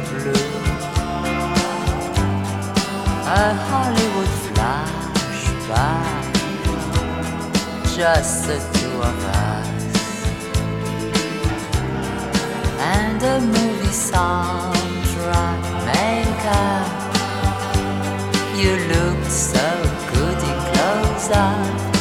blue, a Hollywood flashback, just the two of us, and a movie soundtrack makeup. You looked so good in close-up.